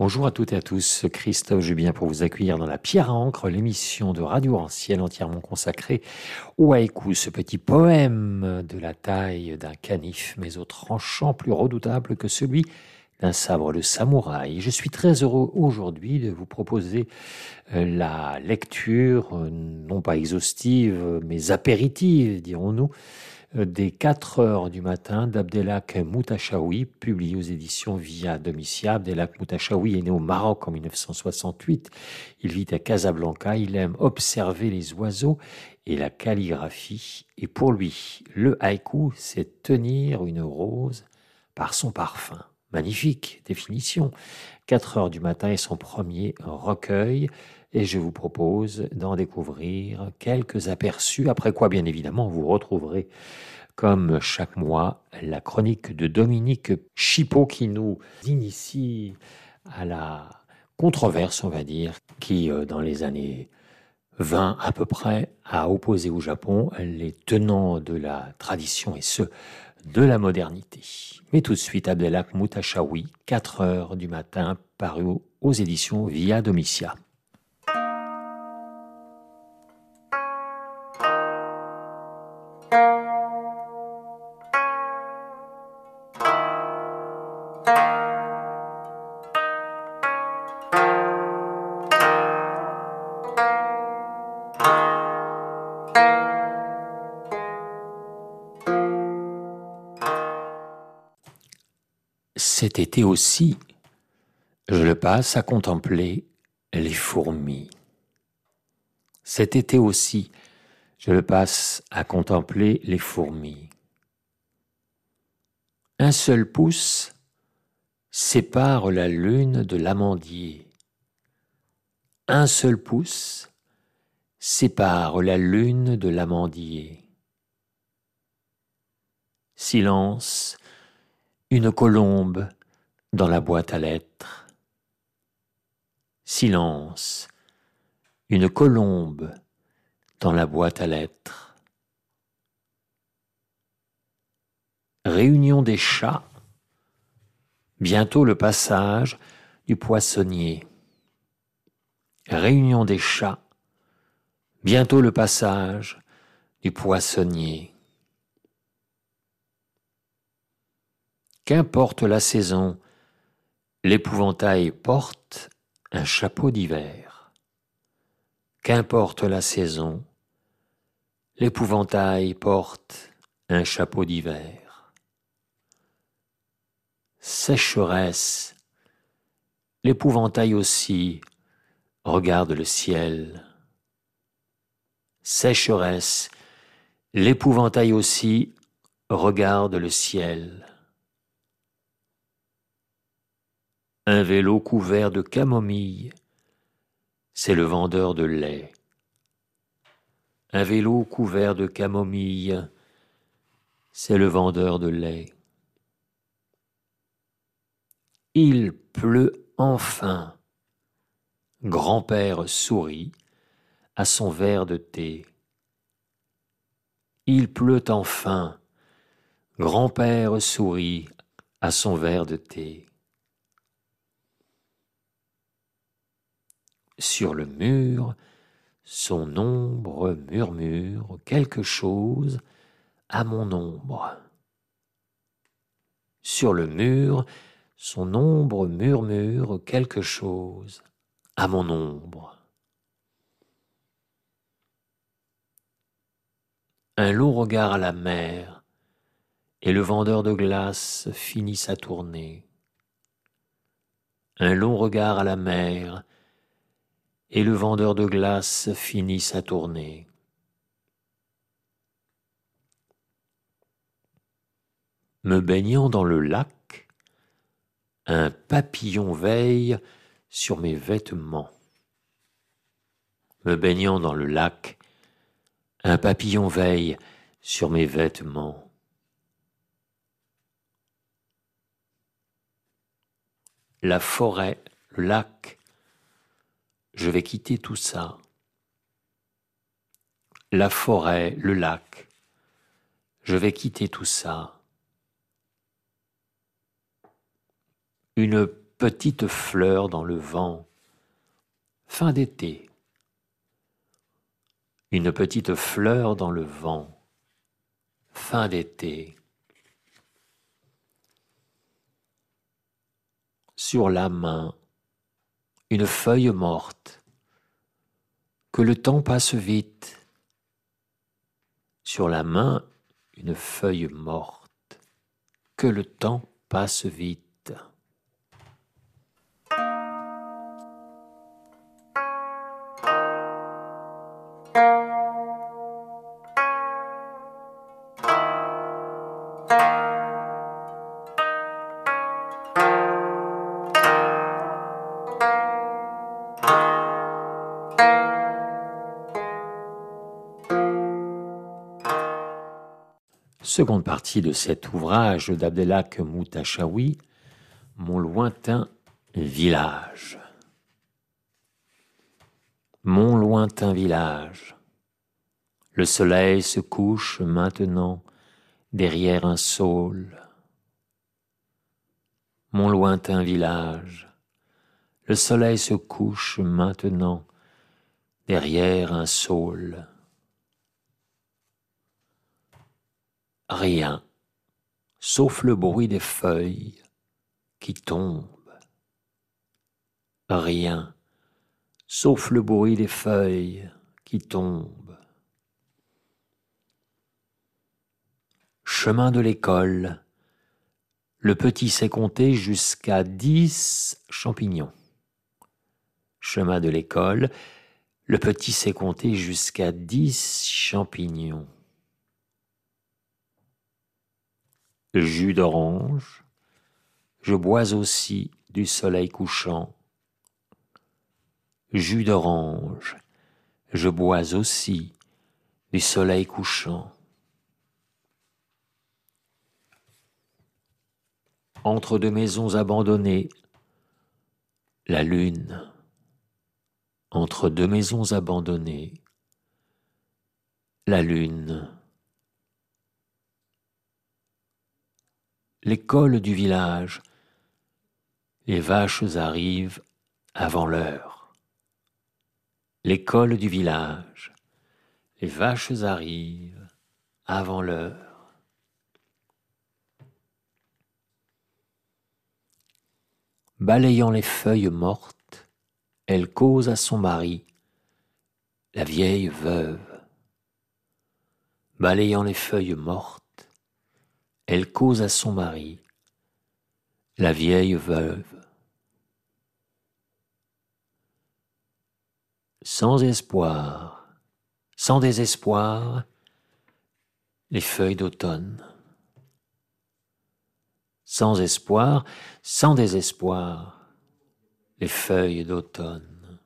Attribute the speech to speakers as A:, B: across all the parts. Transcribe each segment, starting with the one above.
A: Bonjour à toutes et à tous, Christophe Jubien pour vous accueillir dans La Pierre à Encre, l'émission de Radio Ancienne entièrement consacrée au haïku, ce petit poème de la taille d'un canif, mais au tranchant plus redoutable que celui d'un sabre de samouraï. Je suis très heureux aujourd'hui de vous proposer la lecture, non pas exhaustive, mais apéritive, dirons-nous, des 4 heures du matin d'Abdelhak Moutachaoui, publié aux éditions Via Domitia. Abdelhak Moutachaoui est né au Maroc en 1968. Il vit à Casablanca. Il aime observer les oiseaux et la calligraphie. Et pour lui, le haïku, c'est tenir une rose par son parfum. Magnifique définition. 4 heures du matin est son premier recueil. Et je vous propose d'en découvrir quelques aperçus, après quoi, bien évidemment, vous retrouverez, comme chaque mois, la chronique de Dominique Chipot qui nous initie à la controverse, on va dire, qui, dans les années 20 à peu près, a opposé au Japon les tenants de la tradition et ceux de la modernité. Mais tout de suite, Abdelhak Moutachaoui, 4 heures du matin, paru aux éditions Via Domitia. Cet été aussi, je le passe à contempler les fourmis. Cet été aussi, je le passe à contempler les fourmis. Un seul pouce sépare la lune de l'amandier. Un seul pouce sépare la lune de l'amandier. Silence, une colombe dans la boîte à lettres. Silence, une colombe dans la boîte à lettres. Réunion des chats, bientôt le passage du poissonnier. Réunion des chats, bientôt le passage du poissonnier. Qu'importe la saison, l'épouvantail porte un chapeau d'hiver. Qu'importe la saison, l'épouvantail porte un chapeau d'hiver. Sécheresse, l'épouvantail aussi regarde le ciel. Sécheresse, l'épouvantail aussi regarde le ciel. Un vélo couvert de camomille, c'est le vendeur de lait. Un vélo couvert de camomille, c'est le vendeur de lait. Il pleut enfin. Grand-père sourit à son verre de thé. Il pleut enfin. Grand-père sourit à son verre de thé. Sur le mur, son ombre murmure quelque chose à mon ombre. Sur le mur, son ombre murmure quelque chose à mon ombre. Un long regard à la mer, et le vendeur de glace finit sa tournée. Un long regard à la mer, et le vendeur de glace finit sa tournée. Me baignant dans le lac, un papillon veille sur mes vêtements. Me baignant dans le lac, un papillon veille sur mes vêtements. La forêt, le lac, je vais quitter tout ça. La forêt, le lac, je vais quitter tout ça. Une petite fleur dans le vent. Fin d'été. Une petite fleur dans le vent. Fin d'été. Sur la main, une feuille morte. Que le temps passe vite. Sur la main, une feuille morte. Que le temps passe vite. Seconde partie de cet ouvrage d'Abdelhak Moutachaoui, Mon lointain village. Mon lointain village. Le soleil se couche maintenant derrière un saule. Mon lointain village. Le soleil se couche maintenant derrière un saule. Rien, sauf le bruit des feuilles qui tombent. Rien, sauf le bruit des feuilles qui tombent. Chemin de l'école, le petit sait compter jusqu'à 10 champignons. Chemin de l'école, le petit sait compter jusqu'à 10 champignons. Jus d'orange, je bois aussi du soleil couchant. Jus d'orange, je bois aussi du soleil couchant. Entre deux maisons abandonnées, la lune. Entre deux maisons abandonnées, la lune. L'école du village, les vaches arrivent avant l'heure. L'école du village, les vaches arrivent avant l'heure. Balayant les feuilles mortes, elle cause à son mari, la vieille veuve. Balayant les feuilles mortes, elle cause à son mari, la vieille veuve. Sans espoir, sans désespoir, les feuilles d'automne. Sans espoir, sans désespoir, les feuilles d'automne.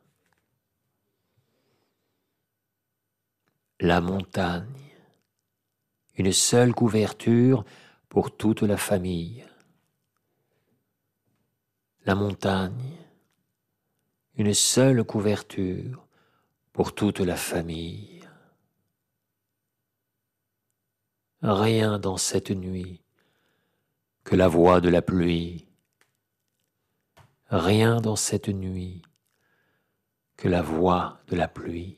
A: La montagne, une seule couverture pour toute la famille. La montagne, une seule couverture pour toute la famille. Rien dans cette nuit que la voix de la pluie. Rien dans cette nuit que la voix de la pluie.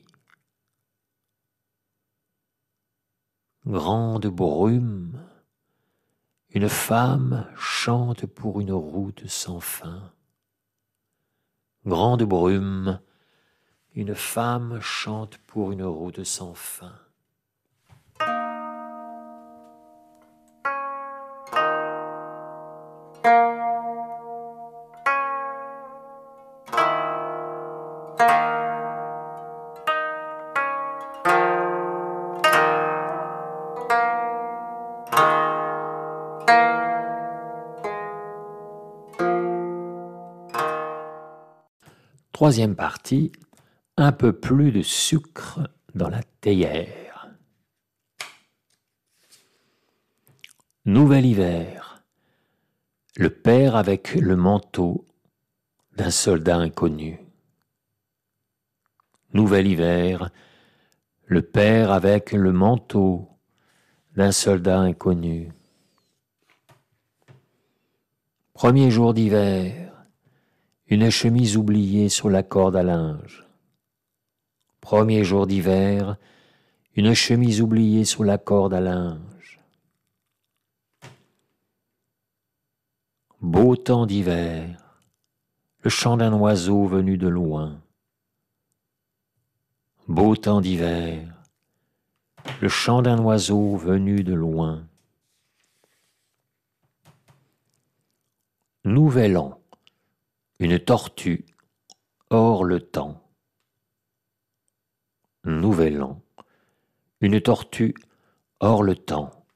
A: Grande brume, une femme chante pour une route sans fin. Grande brume, une femme chante pour une route sans fin. Troisième partie, un peu plus de sucre dans la théière. Nouvel hiver, le père avec le manteau d'un soldat inconnu. Nouvel hiver, le père avec le manteau d'un soldat inconnu. Premier jour d'hiver, une chemise oubliée sur la corde à linge. Premier jour d'hiver, une chemise oubliée sur la corde à linge. Beau temps d'hiver, le chant d'un oiseau venu de loin. Beau temps d'hiver, le chant d'un oiseau venu de loin. Nouvel an, une tortue hors le temps. Nouvel an, une tortue hors le temps.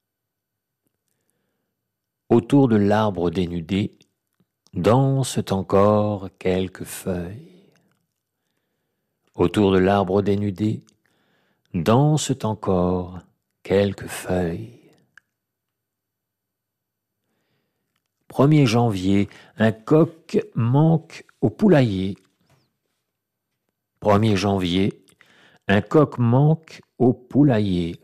A: Autour de l'arbre dénudé dansent encore quelques feuilles. Autour de l'arbre dénudé dansent encore quelques feuilles. 1er janvier, un coq manque au poulailler. 1er janvier, un coq manque au poulailler.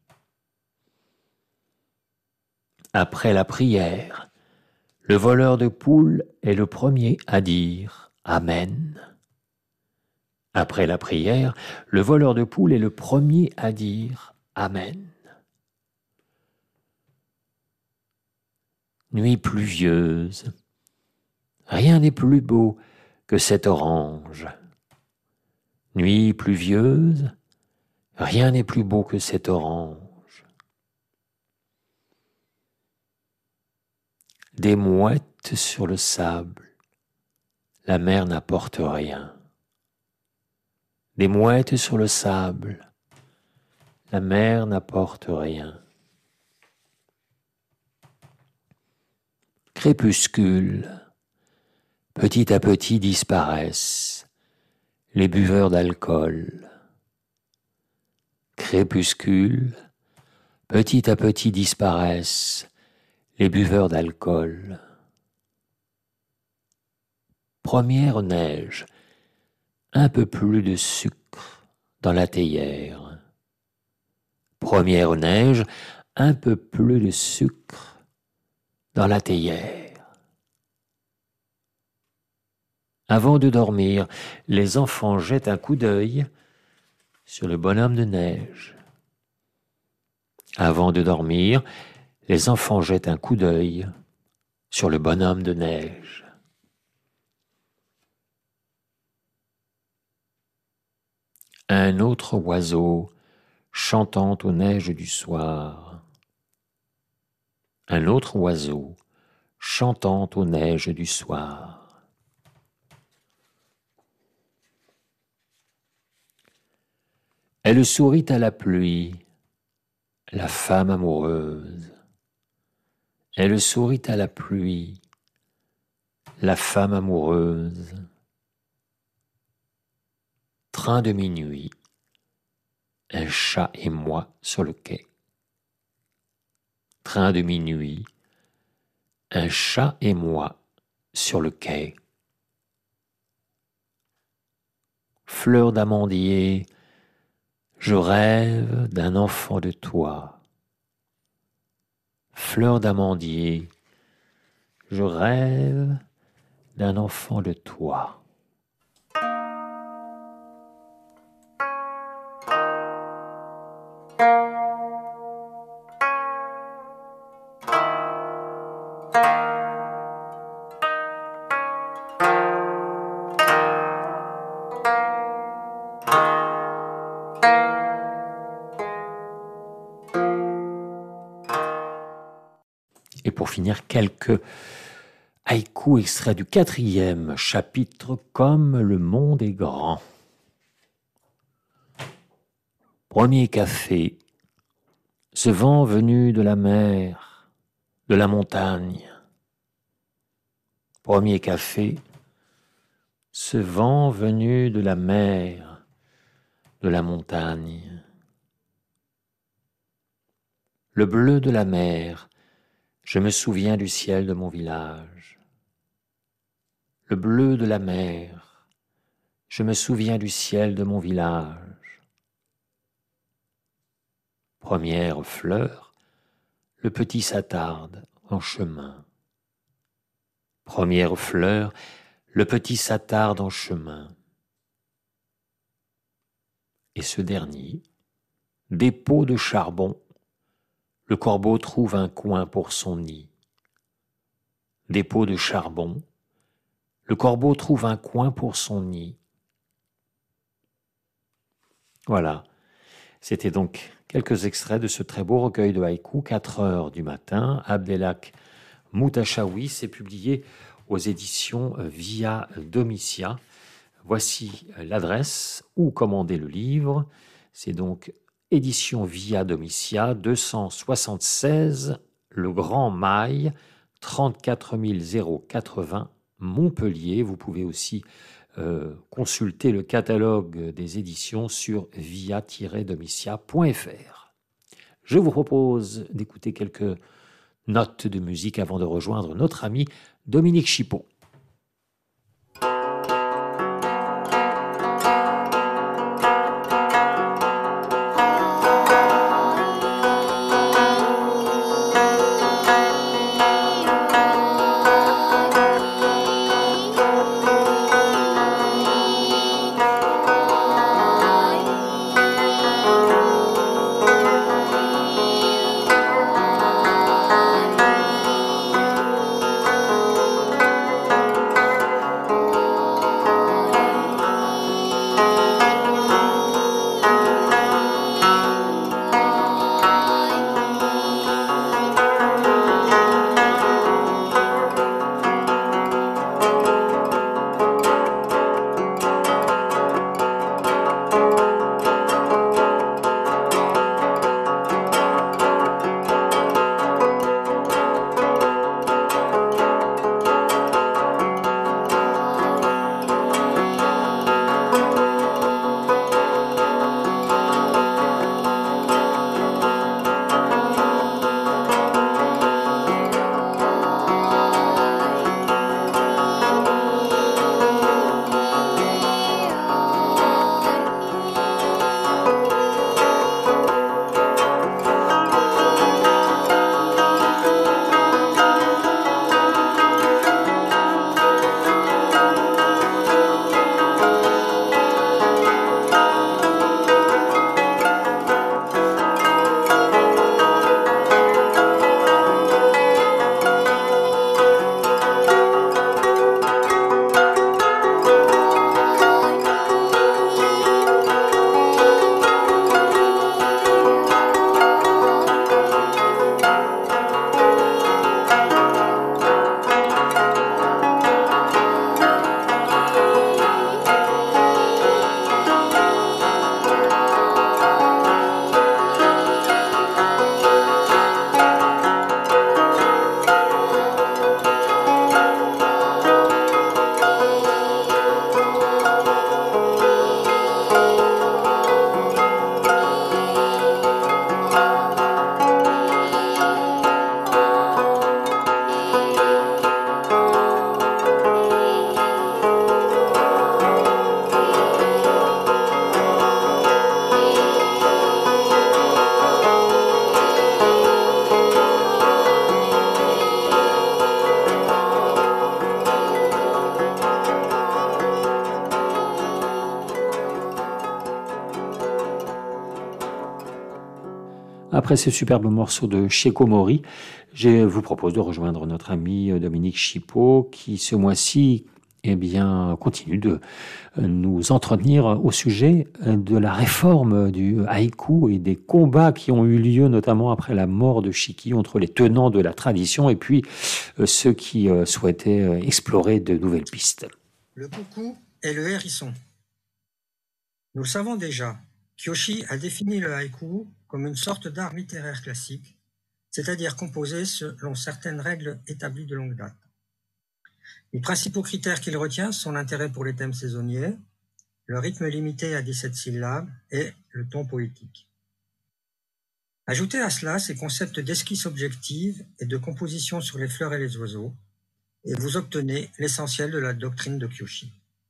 A: Après la prière, le voleur de poules est le premier à dire « Amen ». Après la prière, le voleur de poules est le premier à dire « Amen ». Nuit pluvieuse, rien n'est plus beau que cette orange. Nuit pluvieuse, rien n'est plus beau que cette orange. Des mouettes sur le sable, la mer n'apporte rien. Des mouettes sur le sable, la mer n'apporte rien. Crépuscule, petit à petit disparaissent les buveurs d'alcool. Crépuscule, petit à petit disparaissent les buveurs d'alcool. Première neige, un peu plus de sucre dans la théière. Première neige, un peu plus de sucre dans la théière. Avant de dormir, les enfants jettent un coup d'œil sur le bonhomme de neige. Avant de dormir, les enfants jettent un coup d'œil sur le bonhomme de neige. Un autre oiseau chantant aux neiges du soir. Un autre oiseau chantant aux neiges du soir. Elle sourit à la pluie, la femme amoureuse. Elle sourit à la pluie, la femme amoureuse. Train de minuit, un chat et moi sur le quai. Train de minuit, un chat et moi sur le quai. Fleur d'amandier, je rêve d'un enfant de toi. Fleur d'amandier, je rêve d'un enfant de toi. Et pour finir, quelques haïkus extraits du 4e chapitre, Comme le monde est grand. Premier café, ce vent venu de la mer, de la montagne. Premier café, ce vent venu de la mer, de la montagne. Le bleu de la mer, je me souviens du ciel de mon village. Le bleu de la mer, je me souviens du ciel de mon village. Première fleur, le petit s'attarde en chemin. Première fleur, Le petit s'attarde en chemin. Et ce dernier, dépôt de charbon, le corbeau trouve un coin pour son nid. Dépôt de charbon, le corbeau trouve un coin pour son nid. Voilà, c'était donc quelques extraits de ce très beau recueil de haïkus, 4 heures du matin. Abdelhak Moutachaoui, c'est publié aux éditions Via Domitia. Voici l'adresse où commander le livre. C'est donc édition Via Domitia, 276, Le Grand Mail, 34 080 Montpellier. Vous pouvez aussi consulter le catalogue des éditions sur via-domitia.fr. Je vous propose d'écouter quelques notes de musique avant de rejoindre notre ami Dominique Chipot. Après ce superbe morceau de Sheko Mori, je vous propose de rejoindre notre ami Dominique Chipot qui, ce mois-ci, continue de nous entretenir au sujet de la réforme du haïku et des combats qui ont eu lieu, notamment après la mort de Shiki, entre les tenants de la tradition et puis ceux qui souhaitaient explorer de nouvelles pistes.
B: Le coucou et le hérisson. Nous le savons déjà, Kyoshi a défini le haïku comme une sorte d'art littéraire classique, c'est-à-dire composé selon certaines règles établies de longue date. Les principaux critères qu'il retient sont l'intérêt pour les thèmes saisonniers, le rythme limité à 17 syllabes et le ton poétique. Ajoutez à cela ces concepts d'esquisse objective et de composition sur les fleurs et les oiseaux, et vous obtenez l'essentiel de la doctrine de Kyoshi.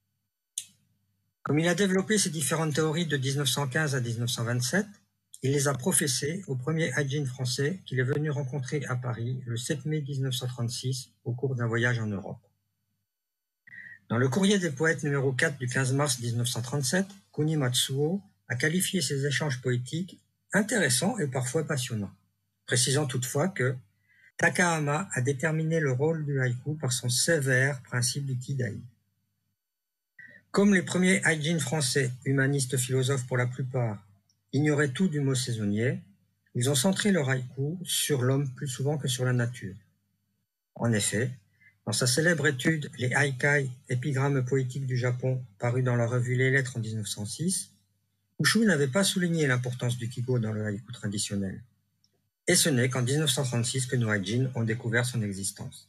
B: Comme il a développé ces différentes théories de 1915 à 1927, il les a professées au premier Haijin français qu'il est venu rencontrer à Paris le 7 mai 1936 au cours d'un voyage en Europe. Dans le courrier des poètes numéro 4 du 15 mars 1937, Kuni Matsuo a qualifié ces échanges poétiques intéressants et parfois passionnants, précisant toutefois que Takahama a déterminé le rôle du haïku par son sévère principe du kidai. Comme les premiers haïjin français, humanistes philosophes pour la plupart, ignoraient tout du mot saisonnier, ils ont centré leur haïku sur l'homme plus souvent que sur la nature. En effet, dans sa célèbre étude « Les haïkai, épigrammes poétiques du Japon » parue dans la revue Les Lettres en 1906, Ushu n'avait pas souligné l'importance du kigo dans le haïku traditionnel. Et ce n'est qu'en 1936 que nos haïjin ont découvert son existence.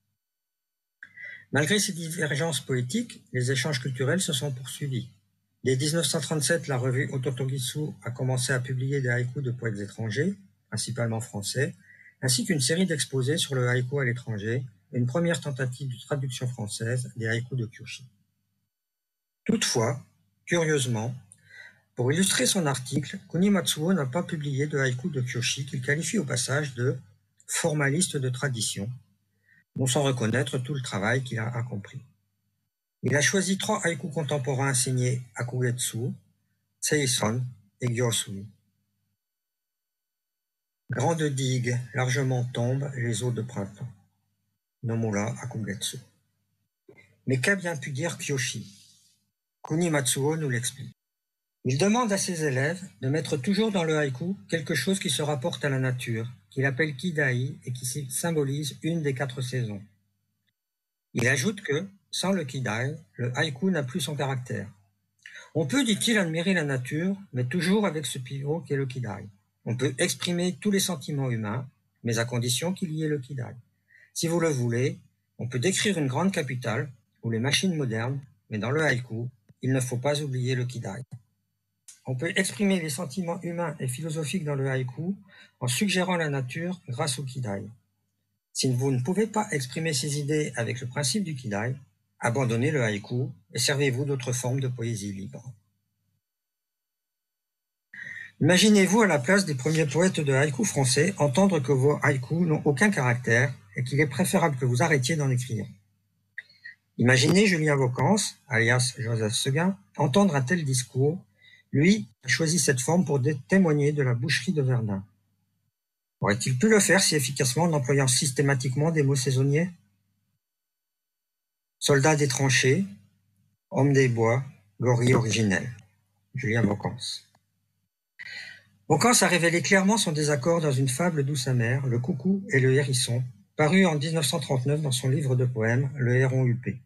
B: Malgré ces divergences poétiques, les échanges culturels se sont poursuivis. Dès 1937, la revue Ototogisu a commencé à publier des haïkus de poètes étrangers, principalement français, ainsi qu'une série d'exposés sur le haïku à l'étranger et une première tentative de traduction française des haïkus de Kyoshi. Toutefois, curieusement, pour illustrer son article, Kuni Matsuo n'a pas publié de haïku de Kyoshi qu'il qualifie au passage de « formaliste de tradition », non sans reconnaître tout le travail qu'il a accompli. Il a choisi 3 haïkus contemporains signés Akugetsu, Seison et Gyosui. Grande digue, largement tombent les eaux de printemps. Nomura Akugetsu. Mais qu'a bien pu dire Kyoshi? Kuni Matsuo nous l'explique. Il demande à ses élèves de mettre toujours dans le haïku quelque chose qui se rapporte à la nature, qu'il appelle kidai et qui symbolise une des 4 saisons. Il ajoute que, sans le kidai, le haïku n'a plus son caractère. On peut, dit-il, admirer la nature, mais toujours avec ce pivot qu'est le kidai. On peut exprimer tous les sentiments humains, mais à condition qu'il y ait le kidai. Si vous le voulez, on peut décrire une grande capitale ou les machines modernes, mais dans le haïku, il ne faut pas oublier le kidai. On peut exprimer les sentiments humains et philosophiques dans le haïku en suggérant la nature grâce au kidai. Si vous ne pouvez pas exprimer ces idées avec le principe du kidai, abandonnez le haïku et servez-vous d'autres formes de poésie libre. Imaginez-vous à la place des premiers poètes de haïku français entendre que vos haïkus n'ont aucun caractère et qu'il est préférable que vous arrêtiez d'en écrire. Imaginez Julien Vocance, alias Joseph Seguin, entendre un tel discours. Lui a choisi cette forme pour témoigner de la boucherie de Verdun. Aurait-il pu le faire si efficacement en employant systématiquement des mots saisonniers? Soldat des tranchées, homme des bois, gorille originel. Julien Vocance. Vocance a révélé clairement son désaccord dans une fable douce amère, Le coucou et le hérisson, paru en 1939 dans son livre de poèmes Le héron huppé.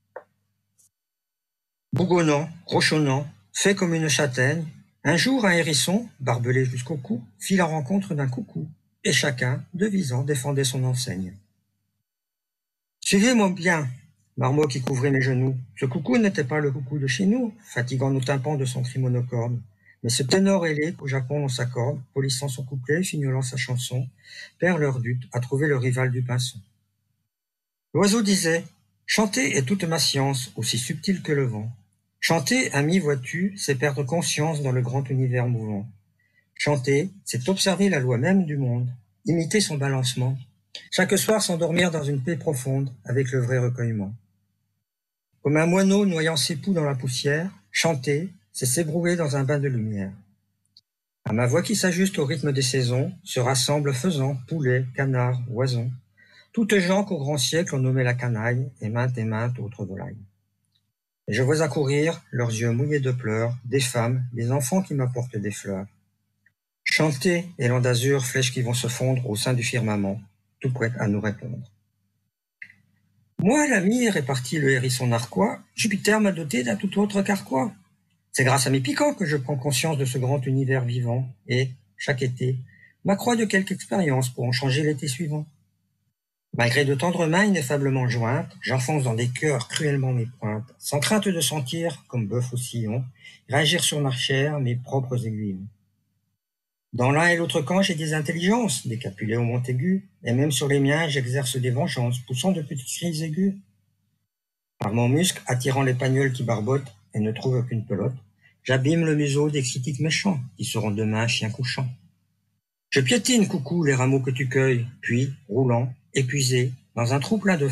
B: Bougonnant, rochonnant, fait comme une châtaigne, un jour un hérisson, barbelé jusqu'au cou, fit la rencontre d'un coucou, et chacun, devisant, défendait son enseigne. Suivez-moi bien, marmot qui couvrait mes genoux. Ce coucou n'était pas le coucou de chez nous, fatiguant nos tympans de son cri monocorde, mais ce ténor ailé qu'au Japon on s'accorde, polissant son couplet, fignolant sa chanson, perd leur dut à trouver le rival du pinson. L'oiseau disait « Chanter est toute ma science, aussi subtile que le vent. Chanter, ami, vois-tu, c'est perdre conscience dans le grand univers mouvant. Chanter, c'est observer la loi même du monde, imiter son balancement, chaque soir s'endormir dans une paix profonde avec le vrai recueillement. Comme un moineau noyant ses poux dans la poussière, chanter, c'est s'ébrouer dans un bain de lumière. À ma voix qui s'ajuste au rythme des saisons, se rassemblent faisans, poulets, canards, oisons, toutes gens qu'au grand siècle on nommait la canaille et maintes autres volailles. Et je vois accourir, leurs yeux mouillés de pleurs, des femmes, des enfants qui m'apportent des fleurs. Chanter, élan d'azur, flèches qui vont se fondre au sein du firmament, tout prêt à nous répondre. Moi, l'ami, répartit le hérisson narquois, Jupiter m'a doté d'un tout autre carquois. C'est grâce à mes piquants que je prends conscience de ce grand univers vivant et, chaque été, m'accroît de quelque expérience pour en changer l'été suivant. Malgré de tendres mains ineffablement jointes, j'enfonce dans des cœurs cruellement mes pointes, sans crainte de sentir, comme bœuf au sillon, réagir sur ma chair mes propres aiguillons. Dans l'un et l'autre camp, j'ai des intelligences, des capulets au Montaigu, et même sur les miens, j'exerce des vengeances, poussant de petits cris aigus. Par mon muscle, attirant les pagnols qui barbotent et ne trouvent aucune pelote, j'abîme le museau des critiques méchants, qui seront demain chiens couchants. Je piétine, coucou, les rameaux que tu cueilles, puis, roulant, épuisé, dans un trou plein de feuilles,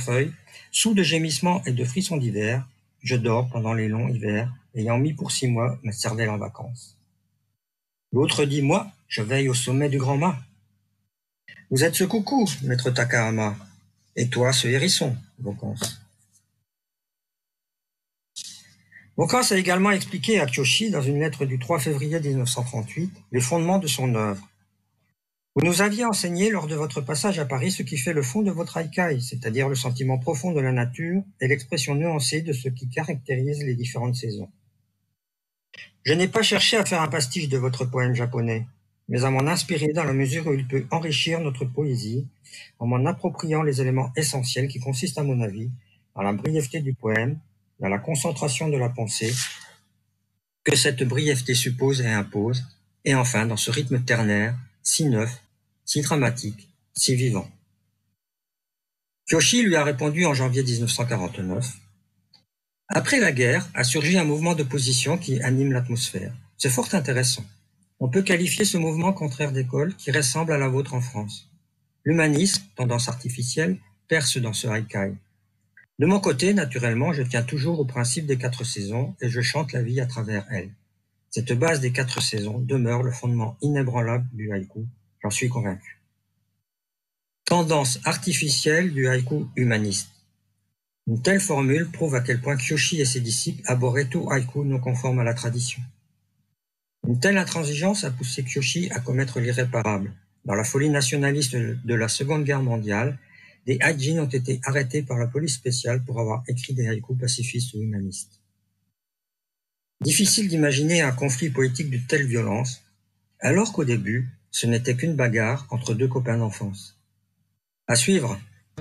B: Sous de gémissements et de frissons d'hiver, je dors pendant les longs hivers, ayant mis pour 6 mois ma cervelle en vacances. L'autre dit, moi, je veille au sommet du grand mât. Vous êtes ce coucou, maître Takahama, et toi ce hérisson, Vaucance. Vaucance a également expliqué à Kyoshi, dans une lettre du 3 février 1938, les fondements de son œuvre. Vous nous aviez enseigné lors de votre passage à Paris ce qui fait le fond de votre haikai, c'est-à-dire le sentiment profond de la nature et l'expression nuancée de ce qui caractérise les différentes saisons. Je n'ai pas cherché à faire un pastiche de votre poème japonais, mais à m'en inspirer dans la mesure où il peut enrichir notre poésie en m'en appropriant les éléments essentiels qui consistent, à mon avis, dans la brièveté du poème, dans la concentration de la pensée que cette brièveté suppose et impose, et enfin dans ce rythme ternaire, si neuf, si dramatique, si vivant. Kyoshi lui a répondu en janvier 1949. Après la guerre a surgi un mouvement d'opposition qui anime l'atmosphère. C'est fort intéressant. On peut qualifier ce mouvement contraire d'école qui ressemble à la vôtre en France. L'humanisme, tendance artificielle, perce dans ce haikai. De mon côté, naturellement, je tiens toujours au principe des 4 saisons et je chante la vie à travers elle. Cette base des 4 saisons demeure le fondement inébranlable du haïku, j'en suis convaincu. Tendance artificielle du haïku humaniste. Une telle formule prouve à quel point Kyoshi et ses disciples abhorraient tout haïku non conforme à la tradition. Une telle intransigeance a poussé Kyoshi à commettre l'irréparable. Dans la folie nationaliste de la Seconde Guerre mondiale, des haïjins ont été arrêtés par la police spéciale pour avoir écrit des haïkus pacifistes ou humanistes. Difficile d'imaginer un conflit poétique de telle violence, alors qu'au début, ce n'était qu'une bagarre entre 2 copains d'enfance. À suivre.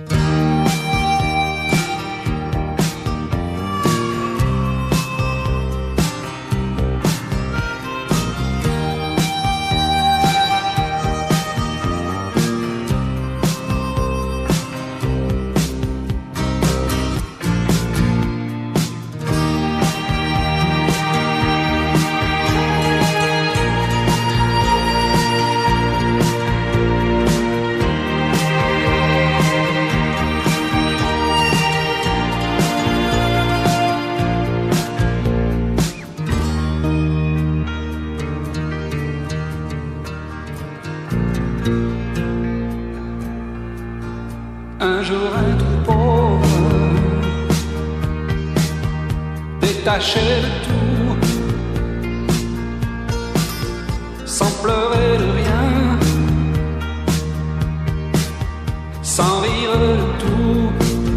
C: Un jour être pauvre, détaché de tout, sans pleurer de rien, sans rire de tout,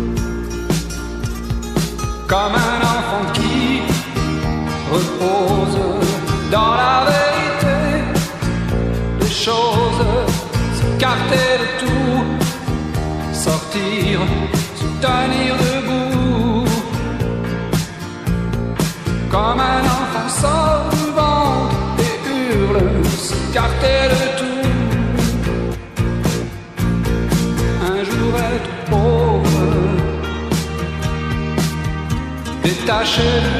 C: comme un enfant qui repose dans la vérité des choses, s'écarter de tout, sortir, se tenir debout, comme un enfant sort du ventre et hurle, s'écarter de tout. Un jour être pauvre, détaché de